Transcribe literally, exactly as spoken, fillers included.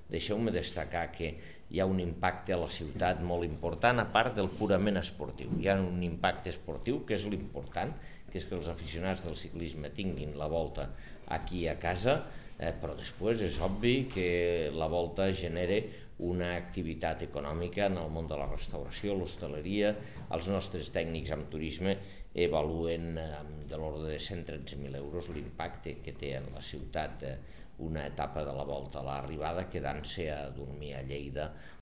deixeu-me destacar que hi ha un impacte a la ciutat molt important, a part del purament esportiu. Hi ha un impacte esportiu, que és l'important, que és que els aficionats del ciclisme tinguin la Volta aquí a casa, eh, però després és obvi que la Volta genera una activitat econòmica en el món de la restauració, l'hostaleria. Els nostres tècnics en turisme evaluen eh, de l'ordre de cent tretze mil euros l'impacte que té en la ciutat eh, una etapa de la Volta a l'arribada, quedant-se a dormir a Lleida